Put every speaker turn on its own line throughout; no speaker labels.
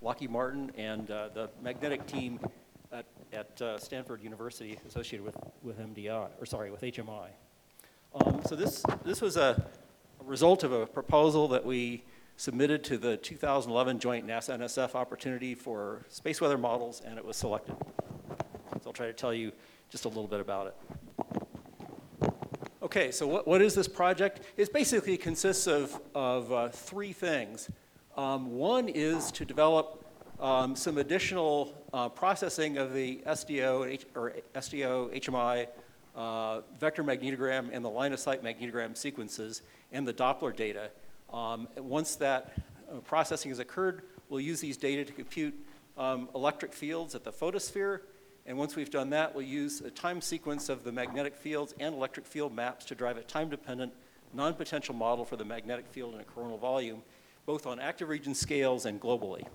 Lockheed Martin and the magnetic team at Stanford University associated with MDI, or sorry, with HMI. So this was a result of a proposal that we submitted to the 2011 joint NASA-NSF opportunity for space weather models, and it was selected. So I'll try to tell you just a little bit about it. Okay, so what is this project? It basically consists of three things. One is to develop some additional processing of the SDO HMI vector magnetogram and the line of sight magnetogram sequences and the Doppler data. Once that processing has occurred, we'll use these data to compute electric fields at the photosphere. And once we've done that, we'll use a time sequence of the magnetic fields and electric field maps to drive a time-dependent, non-potential model for the magnetic field in a coronal volume, both on active region scales and globally.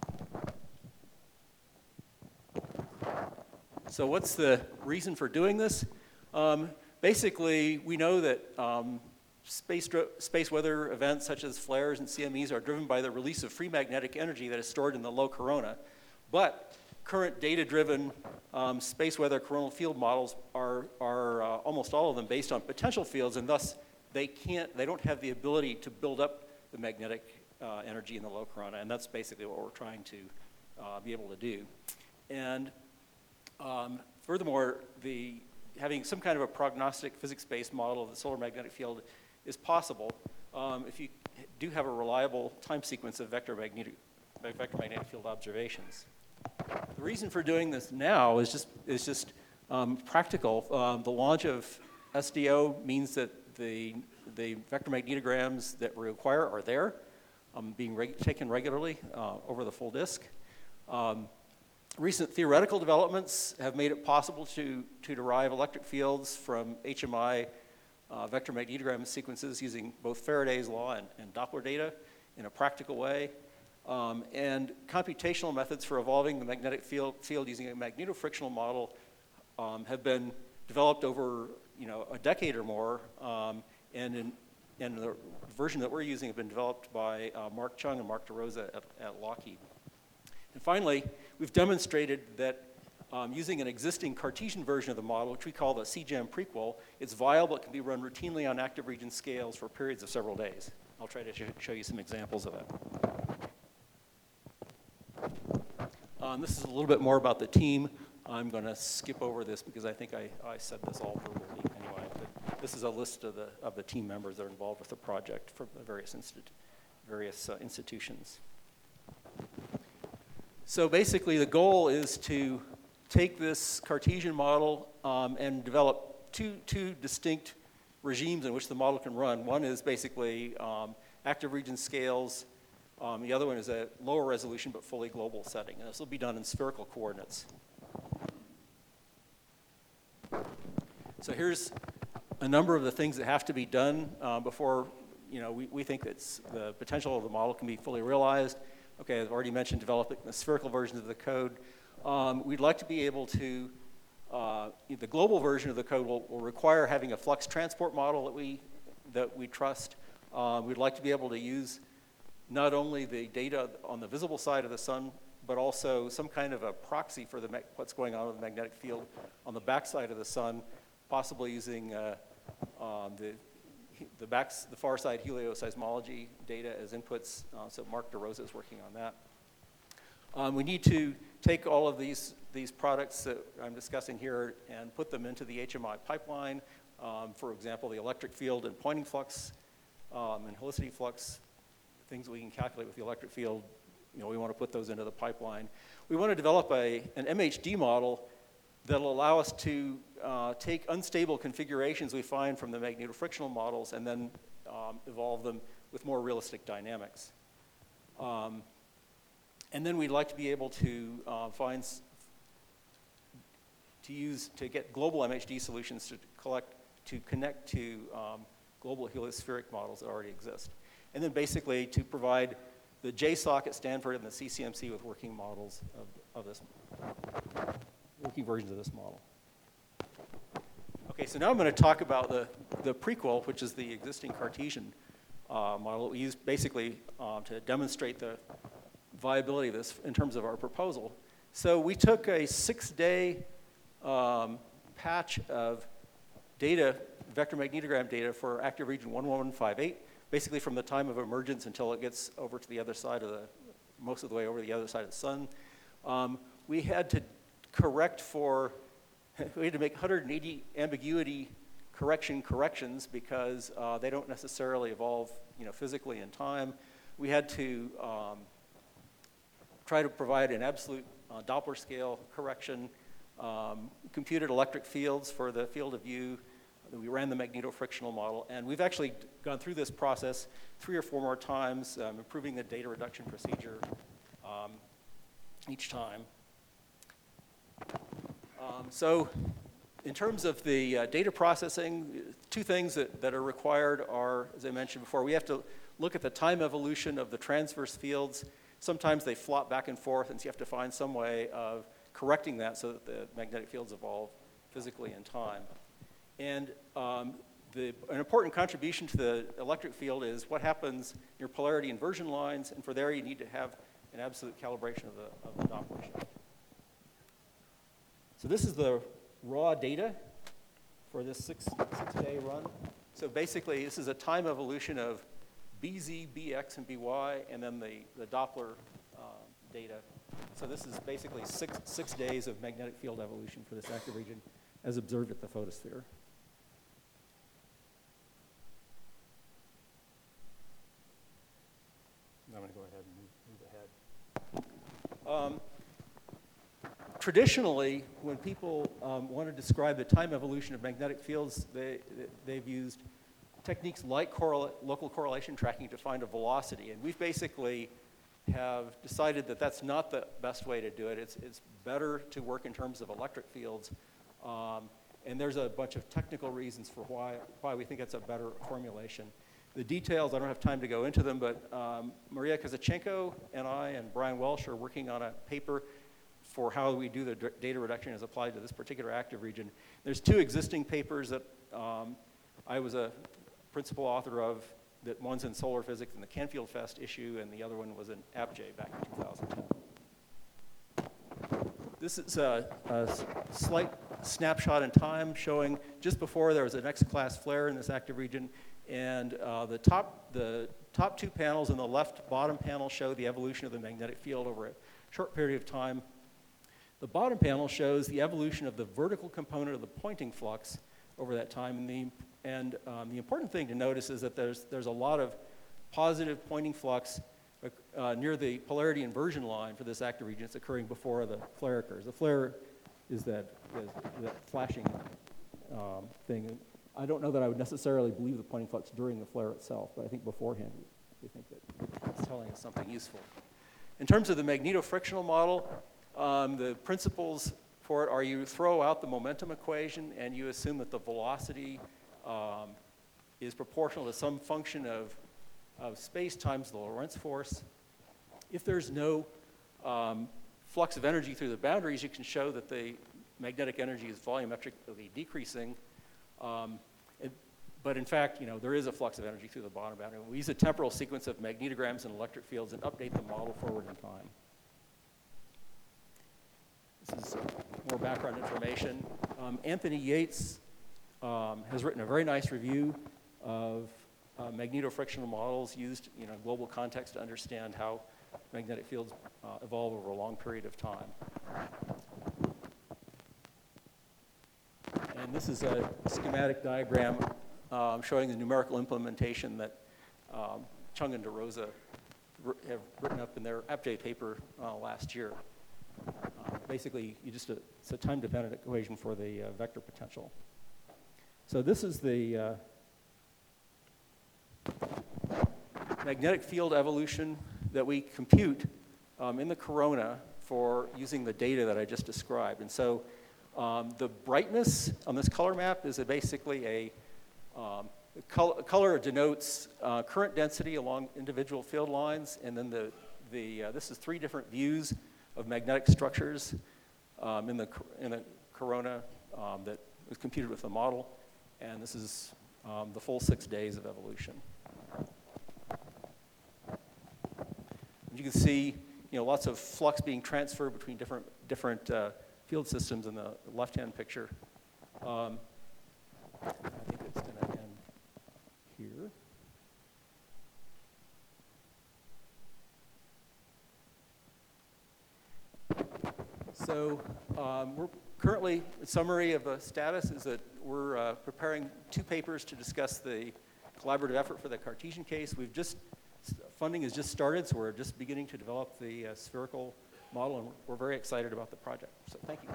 So what's the reason for doing this? Basically, we know that space weather events such as flares and CMEs are driven by the release of free magnetic energy that is stored in the low corona. But current data-driven space weather coronal field models are almost all of them based on potential fields, and thus they don't have the ability to build up the magnetic energy in the low corona, and that's basically what we're trying to be able to do. And furthermore, having some kind of a prognostic physics-based model of the solar magnetic field is possible if you do have a reliable time sequence of vector magnetic field observations. The reason for doing this now is just practical. The launch of SDO means that the vector magnetograms that we require are there, being taken regularly over the full disk. Recent theoretical developments have made it possible to derive electric fields from HMI vector magnetogram sequences using both Faraday's law and Doppler data in a practical way. And computational methods for evolving the magnetic field using a magnetofrictional model have been developed over a decade or more, and the version that we're using have been developed by Mark Chung and Mark DeRosa at Lockheed. And finally, we've demonstrated that using an existing Cartesian version of the model, which we call the CGEM prequel, it's viable. It can be run routinely on active region scales for periods of several days. I'll try to show you some examples of it. This is a little bit more about the team. I'm going to skip over this because I think I said this all verbally anyway. But this is a list of the team members that are involved with the project from the various institutions. So basically, the goal is to take this Cartesian model and develop two distinct regimes in which the model can run. One is basically active region scales. The other one is a lower resolution but fully global setting. And this will be done in spherical coordinates. So here's a number of the things that have to be done before we think that the potential of the model can be fully realized. Okay, I've already mentioned developing the spherical versions of the code. We'd like to be able to, the global version of the code will require having a flux transport model that we trust. We'd like to be able to use not only the data on the visible side of the sun, but also some kind of a proxy for what's going on with the magnetic field on the backside of the sun, possibly using the far side helioseismology data as inputs. So Mark DeRosa is working on that. We need to take all of these products that I'm discussing here and put them into the HMI pipeline. For example, the electric field and Poynting flux and helicity flux, things we can calculate with the electric field, we want to put those into the pipeline. We want to develop an MHD model that'll allow us to take unstable configurations we find from the magnetofrictional models and then evolve them with more realistic dynamics. And then we'd like to be able to to get global MHD solutions to connect to global heliospheric models that already exist. And then basically to provide the JSOC at Stanford and the CCMC with working models of this, working versions of this model. Okay, so now I'm going to talk about the prequel, which is the existing Cartesian model that we use basically to demonstrate viability of this in terms of our proposal. So we took a 6-day patch of data, vector magnetogram data for active region 11158, basically from the time of emergence until it gets over to the other side of the, most of the way over the other side of the sun. We had to correct for, we had to make 180 ambiguity corrections because they don't necessarily evolve, physically in time. We had to try to provide an absolute Doppler scale correction, computed electric fields for the field of view. We ran the magnetofrictional model, and we've actually gone through this process 3 or 4 more times, improving the data reduction procedure each time. So in terms of the data processing, 2 things that are required are, as I mentioned before, we have to look at the time evolution of the transverse fields. Sometimes they flop back and forth, and so you have to find some way of correcting that so that the magnetic fields evolve physically in time. And an important contribution to the electric field is what happens in your polarity inversion lines, and for there you need to have an absolute calibration of the Doppler shift. So this is the raw data for this six-day run. So basically, this is a time evolution of BZ, BX, and BY, and then the Doppler data. So this is basically six days of magnetic field evolution for this active region as observed at the photosphere. I'm going to go ahead and move ahead. Traditionally, when people want to describe the time evolution of magnetic fields, they've used techniques like local correlation tracking to find a velocity. And we've basically have decided that that's not the best way to do it. It's better to work in terms of electric fields. And there's a bunch of technical reasons for why we think it's a better formulation. The details, I don't have time to go into them, but Maria Kazachenko and I and Brian Welsh are working on a paper for how we do the data reduction as applied to this particular active region. There's 2 existing papers that I was a principal author of, that one's in Solar Physics in the Canfield Fest issue, and the other one was in APJ back in 2010. This is a slight snapshot in time showing just before there was an X-class flare in this active region, and the top 2 panels in the left bottom panel show the evolution of the magnetic field over a short period of time. The bottom panel shows the evolution of the vertical component of the Poynting flux over that time. And the important thing to notice is that there's a lot of positive Poynting flux near the polarity inversion line for this active region. It's occurring before the flare occurs. The flare is that flashing thing. I don't know that I would necessarily believe the Poynting flux during the flare itself, but I think beforehand we think that it's telling us something useful. In terms of the magnetofrictional model, the principles for it are you throw out the momentum equation and you assume that the velocity is proportional to some function of space times the Lorentz force. If there's no flux of energy through the boundaries, you can show that the magnetic energy is volumetrically decreasing. But in fact, there is a flux of energy through the bottom boundary. We use a temporal sequence of magnetograms and electric fields and update the model forward in time. This is more background information. Anthony Yates has written a very nice review of magnetofrictional models used in a global context to understand how magnetic fields evolve over a long period of time. And this is a schematic diagram showing the numerical implementation that Chung and DeRosa have written up in their APJ paper last year. Basically, it's a time-dependent equation for the vector potential. So this is the magnetic field evolution that we compute in the corona for using the data that I just described. And so the brightness on this color map is basically color denotes current density along individual field lines, and then this is 3 different views of magnetic structures in the corona that was computed with the model, and this is the full 6 days of evolution. You can see lots of flux being transferred between different field systems in the left-hand picture. I think it's going to end here. So we're currently, a summary of the status is that we're preparing 2 papers to discuss the collaborative effort for the Cartesian case. Funding has just started, so we're just beginning to develop the spherical model, and we're very excited about the project. So thank you.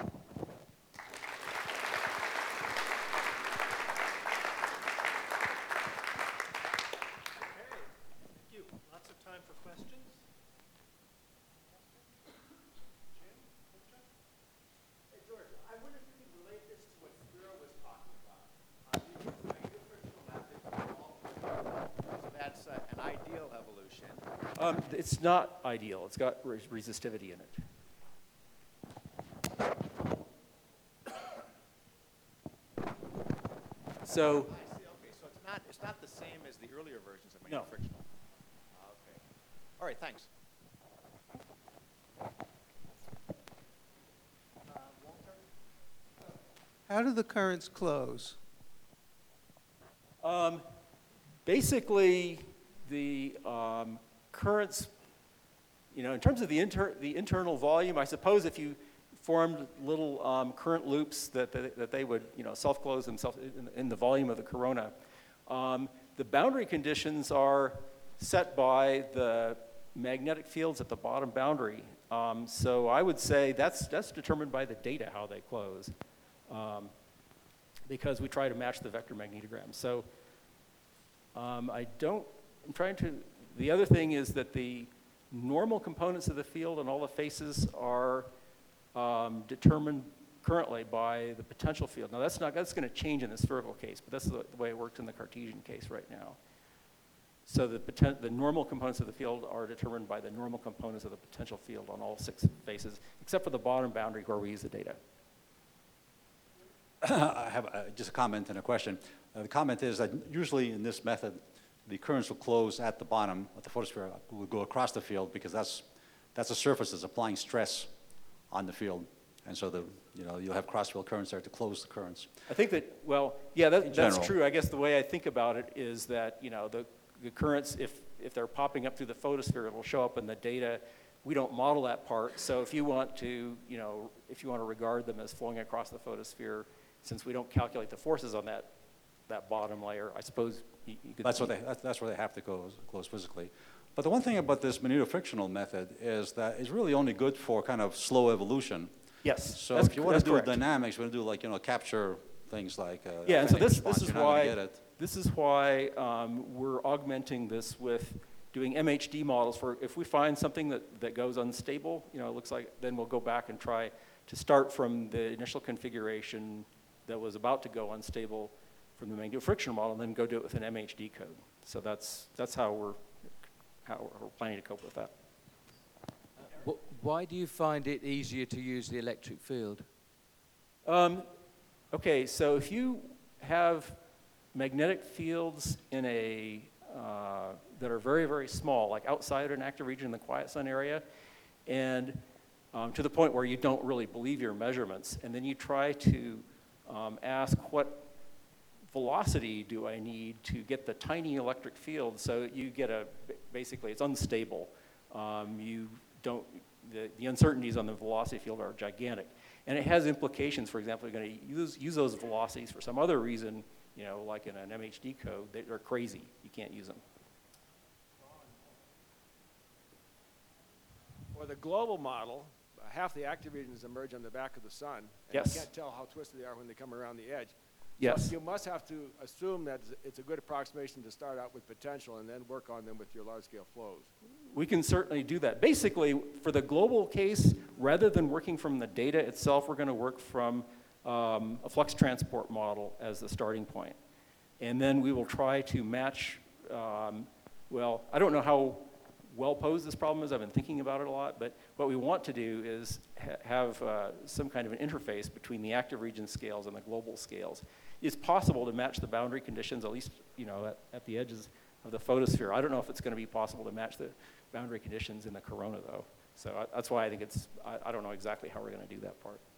Lots of time for questions.
Hey, George, I wonder if you could relate this to what Spiro was talking about. You use negative frictional method for all so that's an ideal evolution.
It's not ideal. It's got resistivity in it. So,
I see. Okay, so it's not the same as the earlier versions of
No.
negative frictional. Okay. All right, thanks.
How do the currents close?
basically, the currents, in terms of the internal volume, I suppose if you formed little current loops that they would, self-close themselves in the volume of the corona. The boundary conditions are set by the magnetic fields at the bottom boundary. So I would say that's determined by the data how they close, because we try to match the vector magnetogram. So the other thing is that the normal components of the field and all the faces are determined currently by the potential field. Now that's going to change in the spherical case, but that's the way it works in the Cartesian case right now. So the normal components of the field are determined by the normal components of the potential field on all 6 faces, except for the bottom boundary where we use the data.
I have just a comment and a question. The comment is that usually in this method, the currents will close at the bottom of the photosphere, will go across the field because that's a surface that's applying stress on the field. And so you'll have cross-field currents there to close the currents.
I think that, well, yeah, that's
general.
true. I guess the way I think about it is that, the currents, if they're popping up through the photosphere, it will show up in the data. We don't model that part. So if you want to, regard them as flowing across the photosphere, since we don't calculate the forces on that bottom layer, I suppose you could.
That's where they have to go close physically. But the one thing about this magnetofrictional method is that it's really only good for kind of slow evolution.
Yes.
So if you want to do dynamics, you want to do capture things like
yeah, and so this is why we're augmenting this with doing MHD models for if we find something that goes unstable, it looks like, then we'll go back and try to start from the initial configuration that was about to go unstable from the magnetofrictional model, and then go do it with an MHD code. So that's how we're planning to cope with that.
Why do you find it easier to use the electric field?
Okay, so if you have magnetic fields in that are very, very small, like outside an active region in the quiet sun area, and to the point where you don't really believe your measurements, and then you try to ask what velocity do I need to get the tiny electric field, so you get basically it's unstable. The uncertainties on the velocity field are gigantic. And it has implications. For example, you're going to use those velocities for some other reason, like in an MHD code, they're crazy. You can't use them.
For the global model, half the active regions emerge on the back of the sun. And
Yes.
You can't tell how twisted they are when they come around the edge.
Yes.
So you must have to assume that it's a good approximation to start out with potential and then work on them with your large-scale flows.
We can certainly do that. Basically, for the global case, rather than working from the data itself, we're going to work from a flux transport model as the starting point. And then we will try to match, well, I don't know how well posed this problem is. I've been thinking about it a lot. But what we want to do is have some kind of an interface between the active region scales and the global scales. It's possible to match the boundary conditions, at least at the edges of the photosphere. I don't know if it's going to be possible to match the boundary conditions in the corona, though. So that's why I think I don't know exactly how we're going to do that part.